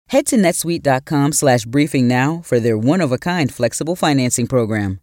Head to netsuite.com/briefing now for their one-of-a-kind flexible financing program.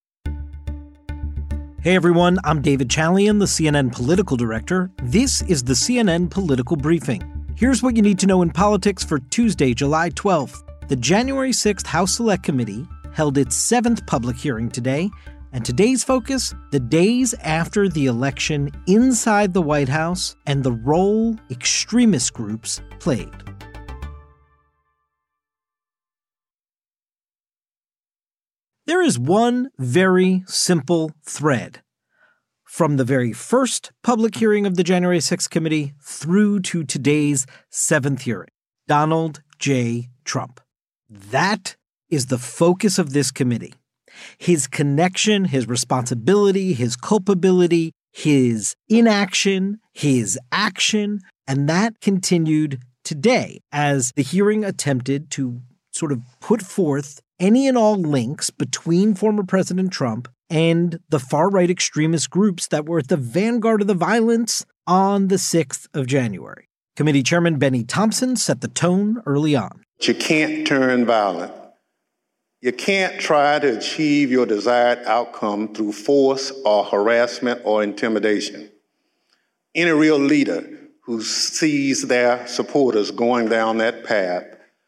Hey everyone, I'm David Chalian, the CNN political director. This is the CNN Political Briefing. Here's what you need to know in politics for Tuesday, July 12th. The January 6th House Select Committee held its 7th public hearing today, and today's focus, the days after the election inside the White House and the role extremist groups played. There is one very simple thread from the very first public hearing of the January 6th committee through to today's 7th hearing. Donald J. Trump. That is the focus of this committee. His connection, his responsibility, his culpability, his inaction, his action, and that continued today as the hearing attempted to sort of put forth any and all links between former President Trump and the far-right extremist groups that were at the vanguard of the violence on the 6th of January. Committee Chairman Benny Thompson set the tone early on. You can't turn violent. You can't try to achieve your desired outcome through force or harassment or intimidation. Any real leader who sees their supporters going down that path,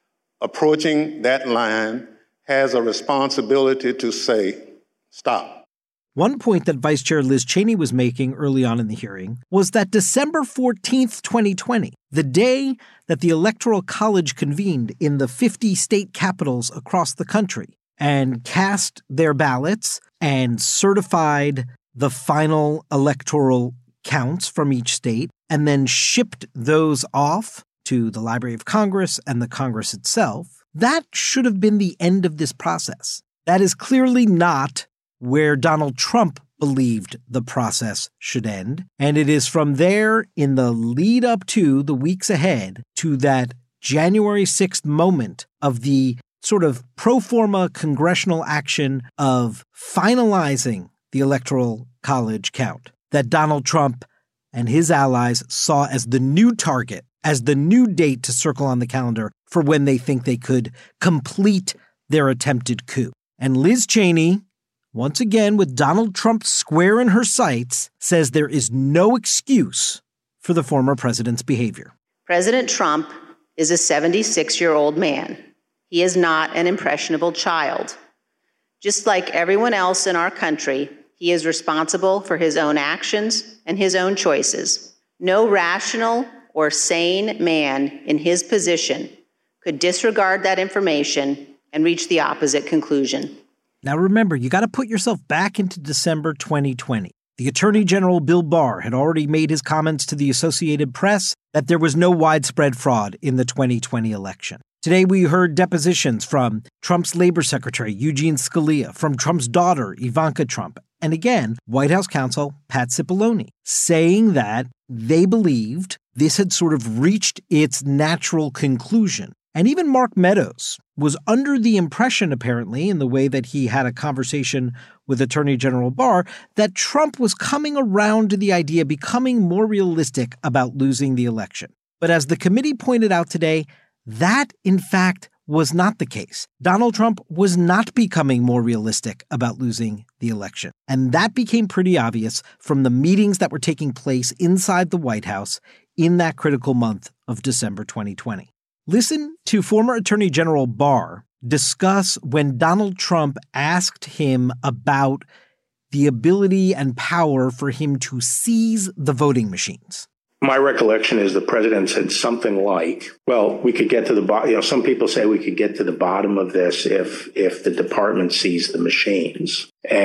approaching that line, has a responsibility to say, stop. One point that Vice Chair Liz Cheney was making early on in the hearing was that December 14th, 2020, the day that the Electoral College convened in the 50 state capitals across the country and cast their ballots and certified the final electoral counts from each state and then shipped those off to the Library of Congress and the Congress itself, that should have been the end of this process. That is clearly not where Donald Trump believed the process should end. And it is from there in the lead up to the weeks ahead to that January 6th moment of the sort of pro forma congressional action of finalizing the Electoral College count that Donald Trump and his allies saw as the new target, as the new date to circle on the calendar for when they think they could complete their attempted coup. And Liz Cheney, once again with Donald Trump square in her sights, says there is no excuse for the former president's behavior. President Trump is a 76-year-old man. He is not an impressionable child. Just like everyone else in our country, he is responsible for his own actions and his own choices. No rational or sane man in his position could disregard that information and reach the opposite conclusion. Now remember, you got to put yourself back into December 2020. The Attorney General Bill Barr had already made his comments to the Associated Press that there was no widespread fraud in the 2020 election. Today we heard depositions from Trump's Labor Secretary Eugene Scalia, from Trump's daughter Ivanka Trump, and again, White House counsel Pat Cipollone, saying that they believed this had sort of reached its natural conclusion. And even Mark Meadows was under the impression, apparently, in the way that he had a conversation with Attorney General Barr, that Trump was coming around to the idea, becoming more realistic about losing the election. But as the committee pointed out today, that, in fact, was not the case. Donald Trump was not becoming more realistic about losing the election. And that became pretty obvious from the meetings that were taking place inside the White House in that critical month of December 2020. Listen to former Attorney General Barr discuss when Donald Trump asked him about the ability and power for him to seize the voting machines. My recollection is the president said something like, well, we could get to the bottom. Some people say we could get to the bottom of this if the department seized the machines.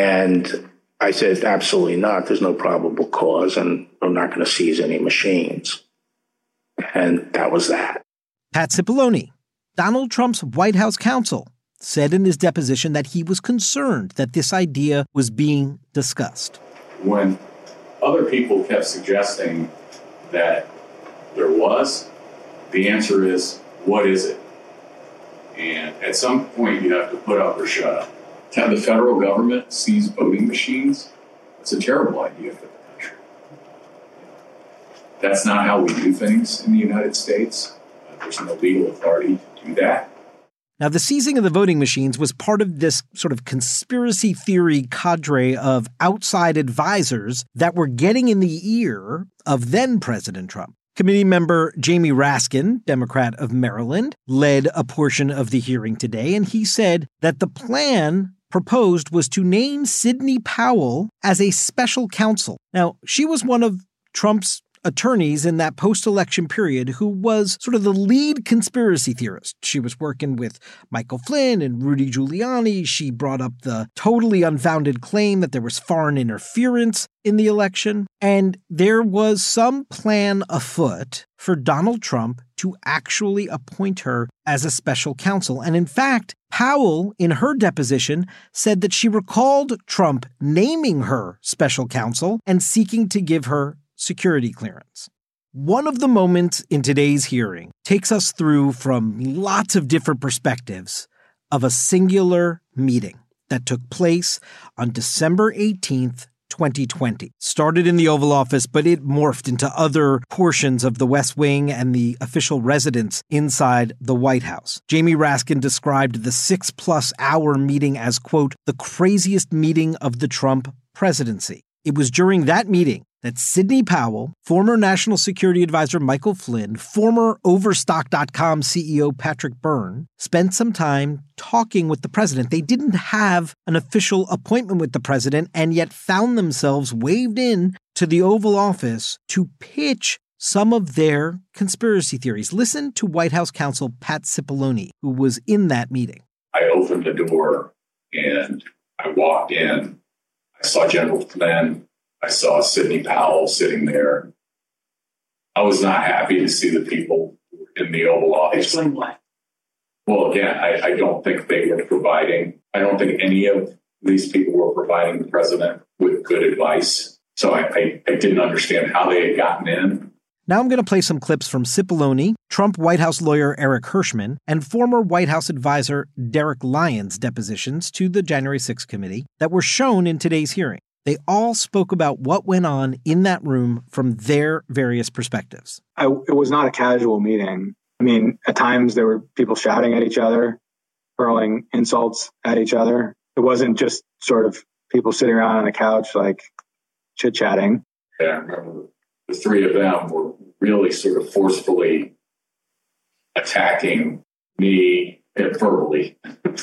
And I said, absolutely not. There's no probable cause, and I'm not going to seize any machines. And that was that. Pat Cipollone, Donald Trump's White House counsel, said in his deposition that he was concerned that this idea was being discussed. When other people kept suggesting that there was, the answer is, what is it? And at some point, you have to put up or shut up. To have the federal government seize voting machines, it's a terrible idea for the country. That's not how we do things in the United States. There's no legal authority to do that. Now, the seizing of the voting machines was part of this sort of conspiracy theory cadre of outside advisors that were getting in the ear of then President Trump. Committee member Jamie Raskin, Democrat of Maryland, led a portion of the hearing today, and he said that the plan proposed was to name Sidney Powell as a special counsel. Now, she was one of Trump's attorneys in that post-election period who was sort of the lead conspiracy theorist. She was working with Michael Flynn and Rudy Giuliani. She brought up the totally unfounded claim that there was foreign interference in the election. And there was some plan afoot for Donald Trump to actually appoint her as a special counsel. And in fact, Powell, in her deposition, said that she recalled Trump naming her special counsel and seeking to give her security clearance. One of the moments in today's hearing takes us through from lots of different perspectives of a singular meeting that took place on December 18th, 2020. Started in the Oval Office, but it morphed into other portions of the West Wing and the official residence inside the White House. Jamie Raskin described the 6+ hour meeting as, quote, the craziest meeting of the Trump presidency. It was during that meeting that Sidney Powell, former National Security Advisor Michael Flynn, former Overstock.com CEO Patrick Byrne, spent some time talking with the president. They didn't have an official appointment with the president and yet found themselves waved in to the Oval Office to pitch some of their conspiracy theories. Listen to White House counsel Pat Cipollone, who was in that meeting. I opened the door and I walked in. I saw General Flynn. I saw Sidney Powell sitting there. I was not happy to see the people in the Oval Office. Explain why. Well, again, I don't think they were providing, I don't think any of these people were providing the president with good advice. So I didn't understand how they had gotten in. Now I'm going to play some clips from Cipollone, Trump White House lawyer Eric Hirschman, and former White House advisor Derek Lyons' depositions to the January 6th committee that were shown in today's hearing. They all spoke about what went on in that room from their various perspectives. It was not a casual meeting. I mean, at times there were people shouting at each other, hurling insults at each other. It wasn't just sort of people sitting around on a couch, like chit-chatting. Yeah, I remember the three of them were really sort of forcefully attacking me verbally.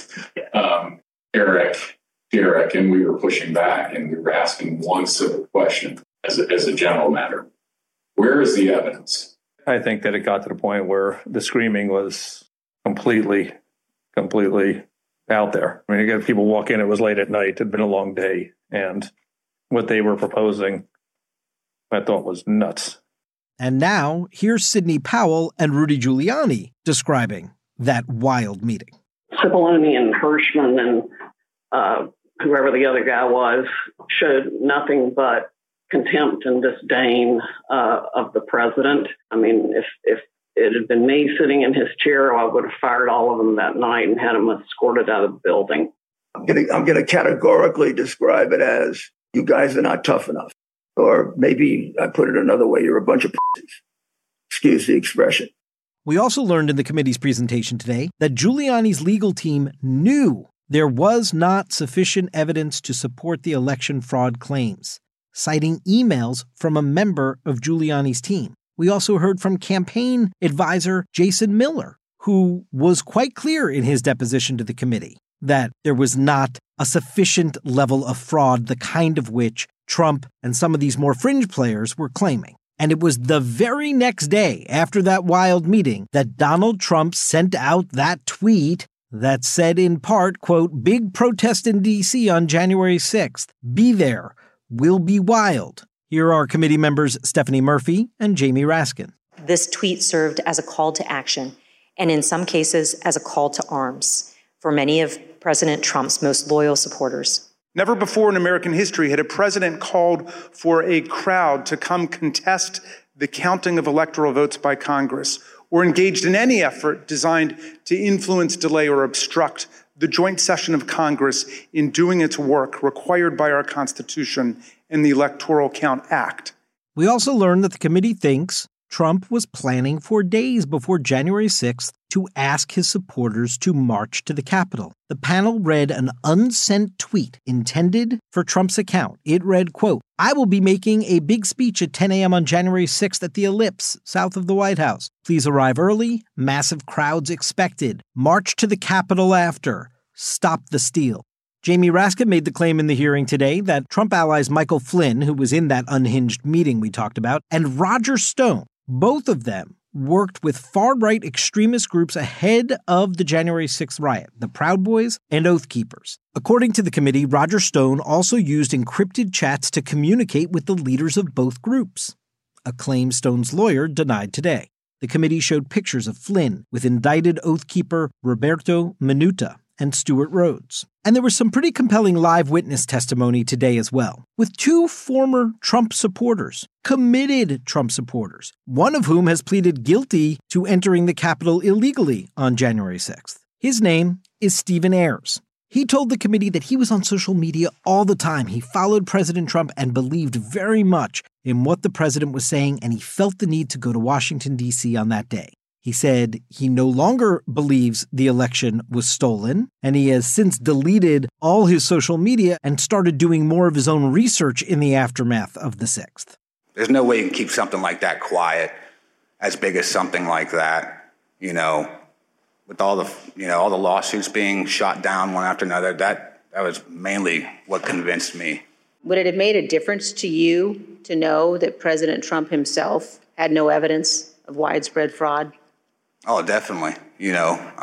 Eric, Derek, and we were pushing back, and we were asking one simple question as a general matter. Where is the evidence? I think that it got to the point where the screaming was completely out there. I mean, you got people walk in, it was late at night, it had been a long day, and what they were proposing, I thought was nuts. And now, here's Sidney Powell and Rudy Giuliani describing that wild meeting. Cipollone and Hirschman and whoever the other guy was showed nothing but contempt and disdain of the president. I mean, if it had been me sitting in his chair, I would have fired all of them that night and had them escorted out of the building. I'm going to categorically describe it as, you guys are not tough enough. Or maybe I put it another way, you're a bunch of pussies. Excuse the expression. We also learned in the committee's presentation today that Giuliani's legal team knew there was not sufficient evidence to support the election fraud claims, citing emails from a member of Giuliani's team. We also heard from campaign advisor Jason Miller, who was quite clear in his deposition to the committee that there was not a sufficient level of fraud, the kind of which Trump and some of these more fringe players were claiming. And it was the very next day after that wild meeting that Donald Trump sent out that tweet that said in part, quote, big protest in D.C. on January 6th. Be there. Will be wild. Here are committee members Stephanie Murphy and Jamie Raskin. This tweet served as a call to action, and in some cases as a call to arms for many of President Trump's most loyal supporters. Never before in American history had a president called for a crowd to come contest the counting of electoral votes by Congress, or engaged in any effort designed to influence, delay, or obstruct the joint session of Congress in doing its work required by our Constitution and the Electoral Count Act. We also learned that the committee thinks Trump was planning for days before January 6th to ask his supporters to march to the Capitol. The panel read an unsent tweet intended for Trump's account. It read, quote, "I will be making a big speech at 10 a.m. on January 6th at the Ellipse, south of the White House. Please arrive early. Massive crowds expected. March to the Capitol after. Stop the steal." Jamie Raskin made the claim in the hearing today that Trump allies Michael Flynn, who was in that unhinged meeting we talked about, and Roger Stone, both of them worked with far-right extremist groups ahead of the January 6th riot, the Proud Boys and Oath Keepers. According to the committee, Roger Stone also used encrypted chats to communicate with the leaders of both groups, a claim Stone's lawyer denied today. The committee showed pictures of Flynn with indicted Oath Keeper Roberto Minuta and Stuart Rhodes. And there was some pretty compelling live witness testimony today as well, with two former Trump supporters, committed Trump supporters, one of whom has pleaded guilty to entering the Capitol illegally on January 6th. His name is Stephen Ayers. He told the committee that he was on social media all the time. He followed President Trump and believed very much in what the president was saying, and he felt the need to go to Washington, D.C. on that day. He said he no longer believes the election was stolen, and he has since deleted all his social media and started doing more of his own research in the aftermath of the 6th. There's no way you can keep something like that quiet, as big as something like that, with all the lawsuits being shot down one after another. That was mainly what convinced me. Would it have made a difference to you to know that President Trump himself had no evidence of widespread fraud? Oh, definitely. Who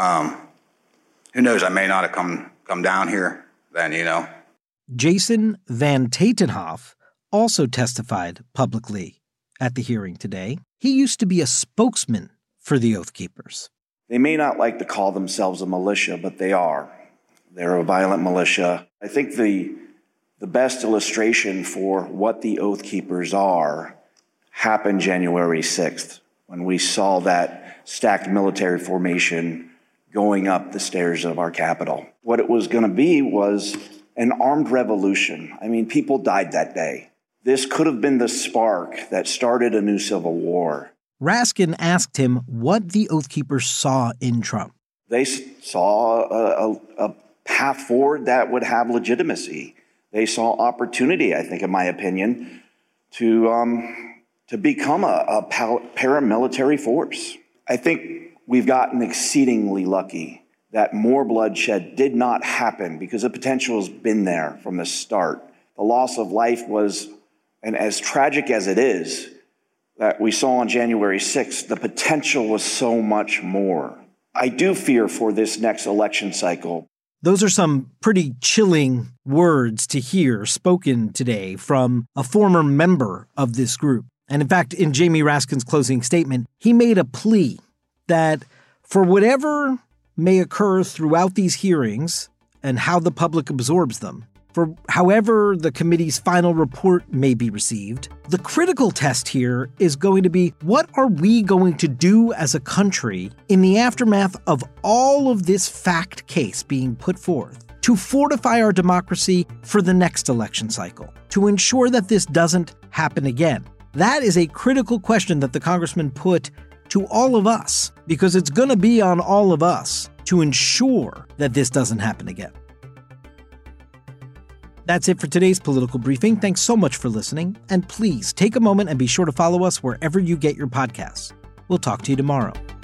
knows? I may not have come down here then, Jason Van Tatenhoff also testified publicly at the hearing today. He used to be a spokesman for the Oath Keepers. They may not like to call themselves a militia, but they are. They're a violent militia. I think the best illustration for what the Oath Keepers are happened January 6th, when we saw that stacked military formation going up the stairs of our Capitol. What it was going to be was an armed revolution. I mean, people died that day. This could have been the spark that started a new civil war. Raskin asked him what the Oath Keepers saw in Trump. They saw a path forward that would have legitimacy. They saw opportunity, I think, in my opinion, to become a paramilitary force. I think we've gotten exceedingly lucky that more bloodshed did not happen because the potential has been there from the start. The loss of life was, and as tragic as it is, that we saw on January 6th, the potential was so much more. I do fear for this next election cycle. Those are some pretty chilling words to hear spoken today from a former member of this group. And in fact, in Jamie Raskin's closing statement, he made a plea that for whatever may occur throughout these hearings and how the public absorbs them, for however the committee's final report may be received, the critical test here is going to be, what are we going to do as a country in the aftermath of all of this fact case being put forth to fortify our democracy for the next election cycle, to ensure that this doesn't happen again? That is a critical question that the congressman put to all of us, because it's going to be on all of us to ensure that this doesn't happen again. That's it for today's Political Briefing. Thanks so much for listening, and please take a moment and be sure to follow us wherever you get your podcasts. We'll talk to you tomorrow.